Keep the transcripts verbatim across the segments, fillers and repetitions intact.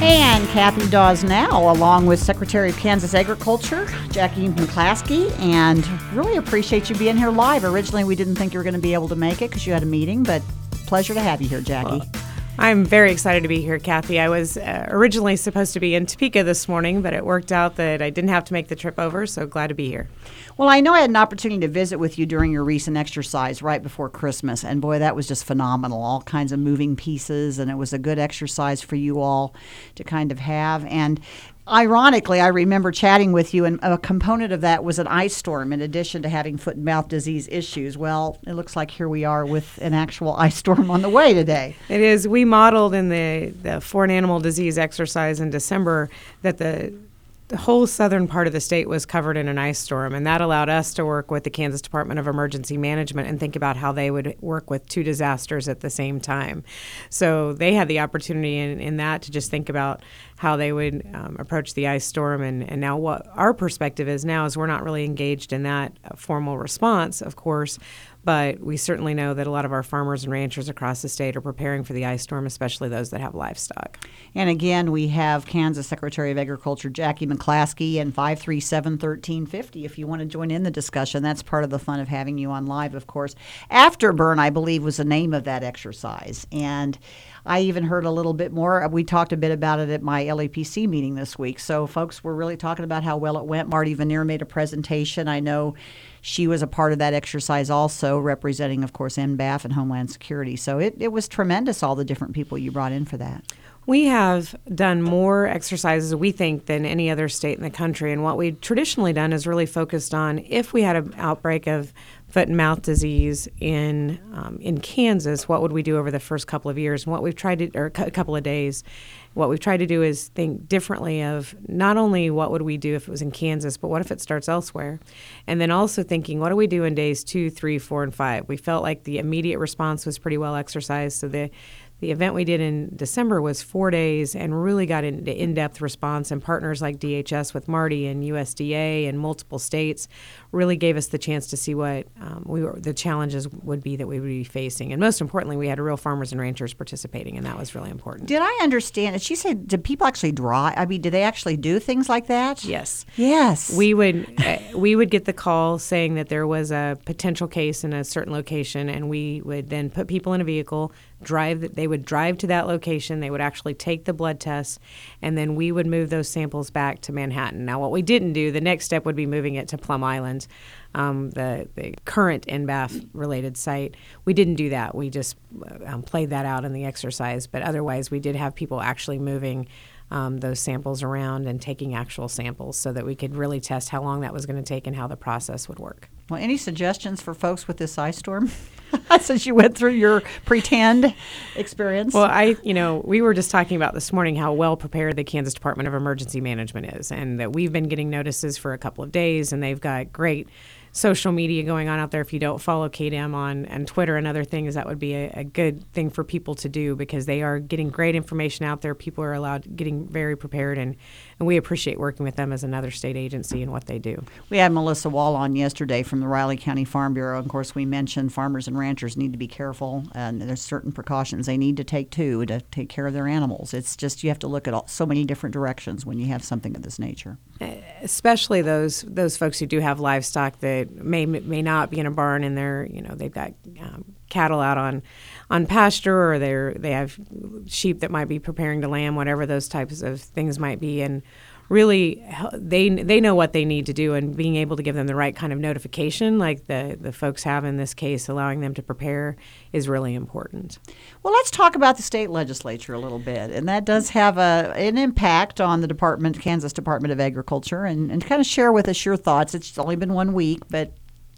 And Kathy Dawes now, along with Secretary of Kansas Agriculture, Jackie McClaskey, and really appreciate you being here live. Originally, we didn't think you were going to be able to make it because you had a meeting, but pleasure to have you here, Jackie. Well, I'm very excited to be here, Kathy. I was uh, originally supposed to be in Topeka this morning, but it worked out that I didn't have to make the trip over, so glad to be here. Well, I know I had an opportunity to visit with you during your recent exercise right before Christmas, and boy, that was just phenomenal. All kinds of moving pieces, and it was a good exercise for you all to kind of have. And ironically, I remember chatting with you, and a component of that was an ice storm in addition to having foot and mouth disease issues. Well, it looks like here we are with an actual ice storm on the way today. It is. We modeled in the, the foreign animal disease exercise in December that the The whole southern part of the state was covered in an ice storm, and that allowed us to work with the Kansas Department of Emergency Management and think about how they would work with two disasters at the same time. So they had the opportunity in, in that to just think about how they would um, approach the ice storm. And, and now what our perspective is now is we're not really engaged in that uh, formal response, of course, but we certainly know that a lot of our farmers and ranchers across the state are preparing for the ice storm, especially those that have livestock. And again, we have Kansas Secretary of Agriculture Jackie McClaskey and five three seven, one three five zero if you want to join in the discussion. That's part of the fun of having you on live, of course. Afterburn, I believe, was the name of that exercise. And I even heard a little bit more. We talked a bit about it at my L A P C meeting this week. So folks were really talking about how well it went. Marty Veneer made a presentation. I know she was a part of that exercise also, representing, of course, N B A F and Homeland Security. So it, it was tremendous, all the different people you brought in for that. We have done more exercises, we think, than any other state in the country. And what we've traditionally done is really focused on if we had an outbreak of foot and mouth disease in um, in Kansas, what would we do over the first couple of years? And what we've tried to, or a couple of days, what we've tried to do is think differently of not only what would we do if it was in Kansas, but what if it starts elsewhere? And then also thinking, what do we do in days two, three, four, and five? We felt like the immediate response was pretty well exercised. So the The event we did in December was four days and really got into in-depth response, and partners like D H S with Marty and U S D A and multiple states really gave us the chance to see what um, we were, the challenges would be that we would be facing. And most importantly, we had real farmers and ranchers participating, and that was really important. Did I understand? Did she say, did people actually draw? I mean, did they actually do things like that? Yes. Yes. We would uh, we would get the call saying that there was a potential case in a certain location, and we would then put people in a vehicle, drive. They would drive to that location. They would actually take the blood tests, and then we would move those samples back to Manhattan. Now, what we didn't do, the next step would be moving it to Plum Island, um, the, the current N B A F-related site. We didn't do that. We just um, played that out in the exercise. But otherwise, we did have people actually moving um, those samples around and taking actual samples so that we could really test how long that was going to take and how the process would work. Well, any suggestions for folks with this ice storm since you went through your pretend experience? Well, I, you know, we were just talking about this morning how well prepared the Kansas Department of Emergency Management is, and that we've been getting notices for a couple of days, and they've got great social media going on out there. If you don't follow K D E M on and Twitter and other things, that would be a, a good thing for people to do, because they are getting great information out there. People are allowed getting very prepared, and, and we appreciate working with them as another state agency and what they do. We had Melissa Wall on yesterday from the Riley County Farm Bureau. Of course, we mentioned farmers and ranchers need to be careful, and there's certain precautions they need to take too to take care of their animals. It's just you have to look at all, so many different directions when you have something of this nature. Especially those those folks who do have livestock that may may not be in a barn, and they're, you know, they've got um, cattle out on on pasture, or they're they have sheep that might be preparing to lamb, whatever those types of things might be. And really, they they know what they need to do, and being able to give them the right kind of notification, like the, the folks have in this case, allowing them to prepare, is really important. Well, let's talk about the state legislature a little bit, and that does have a an impact on the department, Kansas Department of Agriculture, and, and kind of share with us your thoughts. It's only been one week, but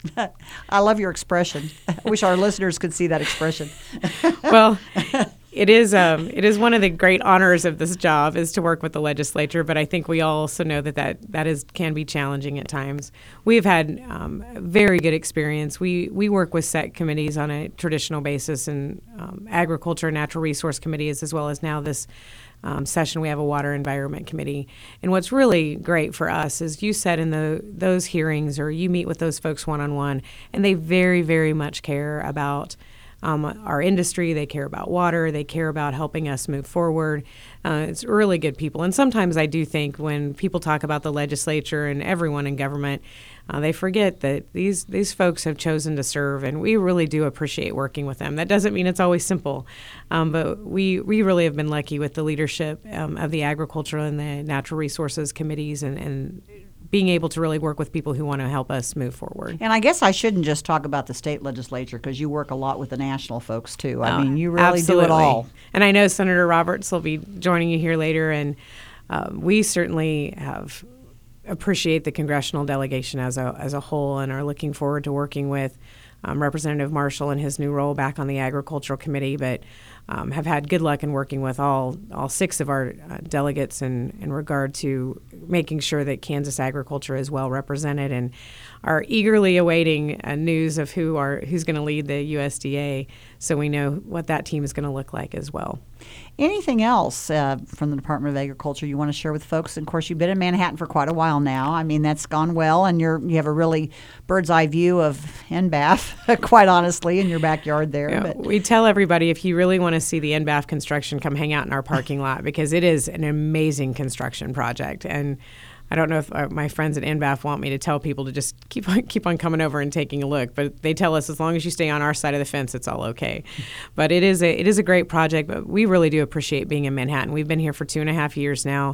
I love your expression. I wish our listeners could see that expression. Well, It is um, it is one of the great honors of this job, is to work with the legislature, but I think we all also know that that, that is can be challenging at times. We've had um, very good experience. We we work with S E C committees on a traditional basis, and um, Agriculture and Natural Resource Committees, as well as now this um, session we have a Water Environment Committee. And what's really great for us is you said in the those hearings, or you meet with those folks one-on-one, and they very, very much care about um, our industry. They care about water. They care about helping us move forward. Uh, it's really good people. And sometimes I do think when people talk about the legislature and everyone in government, uh, they forget that these these folks have chosen to serve, and we really do appreciate working with them. That doesn't mean it's always simple, um, but we, we really have been lucky with the leadership um, of the Agriculture and the Natural Resources committees and, and being able to really work with people who want to help us move forward. And I guess I shouldn't just talk about the state legislature because you work a lot with the national folks too. I Oh, mean, you really absolutely. do it all. And I know Senator Roberts will be joining you here later, and um, we certainly have appreciate the congressional delegation as a as a whole, and are looking forward to working with um, Representative Marshall in his new role back on the Agricultural Committee, but um, have had good luck in working with all all six of our uh, delegates in, in regard to making sure that Kansas agriculture is well represented, and are eagerly awaiting uh, news of who are who's going to lead the U S D A, so we know what that team is going to look like as well. Anything else uh, from the Department of Agriculture you want to share with folks? And of course, you've been in Manhattan for quite a while now. I mean, that's gone well, and you're you have a really bird's eye view of N B A F, quite honestly, in your backyard there. Yeah, but we tell everybody, if you really want to see the N B A F construction, come hang out in our parking lot, because it is an amazing construction project. And I don't know if uh, my friends at N B A F want me to tell people to just keep on, keep on coming over and taking a look, but they tell us as long as you stay on our side of the fence, it's all okay. But it is a it is a great project. But we really do appreciate being in Manhattan. We've been here for two and a half years now,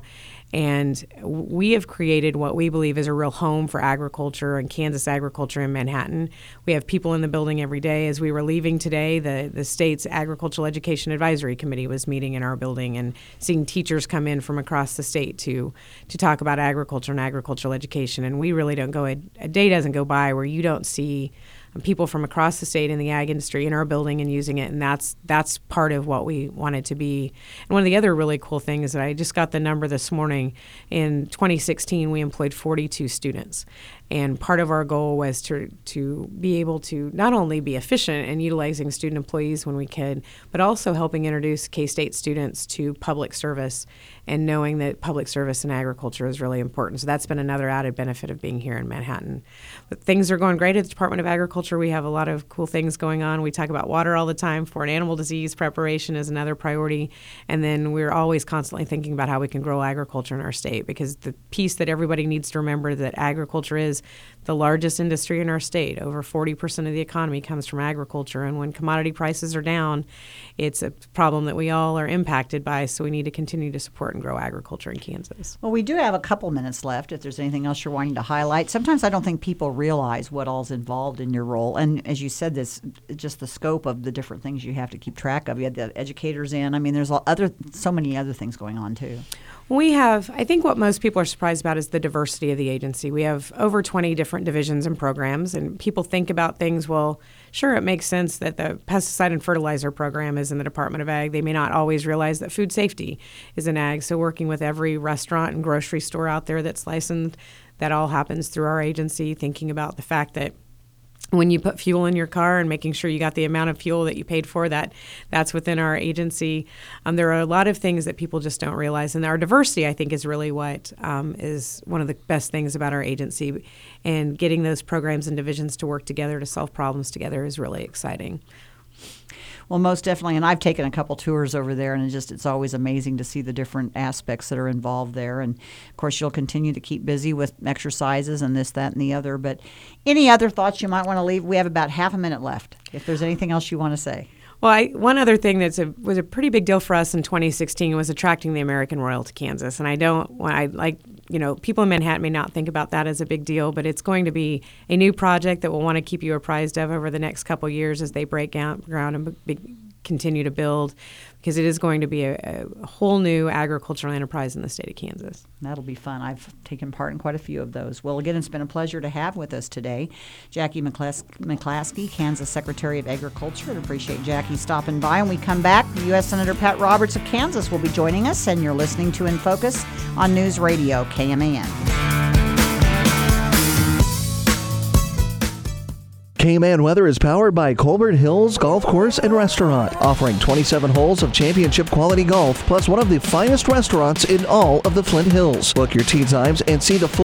and we have created what we believe is a real home for agriculture and Kansas agriculture in Manhattan. We have people in the building every day. As we were leaving today, the, the state's Agricultural Education Advisory Committee was meeting in our building, and seeing teachers come in from across the state to to talk about agriculture and agricultural education. And we really don't go, a, a day doesn't go by where you don't see people from across the state in the ag industry in our building and using it, and that's that's part of what we want it to be. And one of the other really cool things that I just got the number this morning, in twenty sixteen we employed forty-two students, and part of our goal was to to be able to not only be efficient in utilizing student employees when we could, but also helping introduce K-State students to public service, and knowing that public service in agriculture is really important. So that's been another added benefit of being here in Manhattan. But things are going great at the Department of Agriculture. We have a lot of cool things going on. We talk about water all the time. Foreign animal disease preparation is another priority. And then we're always constantly thinking about how we can grow agriculture in our state, because the piece that everybody needs to remember, that agriculture is the largest industry in our state. Over forty percent of the economy comes from agriculture. And when commodity prices are down, it's a problem that we all are impacted by. So we need to continue to support and grow agriculture in Kansas. Well, we do have a couple minutes left if there's anything else you're wanting to highlight. Sometimes I don't think people realize what all's involved in your role. And as you said, this just the scope of the different things you have to keep track of. You had the educators in. I mean, there's all other so many other things going on, too. We have, I think what most people are surprised about is the diversity of the agency. We have over twenty different divisions and programs, and people think about things, well, sure, it makes sense that the pesticide and fertilizer program is in the Department of Ag. They may not always realize that food safety is in Ag. So working with every restaurant and grocery store out there that's licensed, that all happens through our agency, thinking about the fact that when you put fuel in your car and making sure you got the amount of fuel that you paid for, that that's within our agency. Um, there are a lot of things that people just don't realize. And our diversity, I think, is really what um, is one of the best things about our agency. And getting those programs and divisions to work together to solve problems together is really exciting. Well, most definitely, and I've taken a couple tours over there, and it's just it's always amazing to see the different aspects that are involved there. And of course, you'll continue to keep busy with exercises and this, that, and the other. But any other thoughts you might want to leave? We have about half a minute left. If there's anything else you want to say. Well, I, one other thing that was a pretty big deal for us in twenty sixteen was attracting the American Royal to Kansas. And I don't, I like, you know, people in Manhattan may not think about that as a big deal, but it's going to be a new project that we'll want to keep you apprised of over the next couple of years as they break ground and be, continue to build, because it is going to be a, a whole new agricultural enterprise in the state of Kansas. That'll be fun. I've taken part in quite a few of those. Well, again, it's been a pleasure to have with us today Jackie McClas- McClaskey, Kansas Secretary of Agriculture. I appreciate Jackie stopping by. When we come back, U S Senator Pat Roberts of Kansas will be joining us, and you're listening to In Focus on News Radio K M A N. K M A N Weather is powered by Colbert Hills Golf Course and Restaurant, offering twenty-seven holes of championship quality golf, plus one of the finest restaurants in all of the Flint Hills. Book your tee times and see the full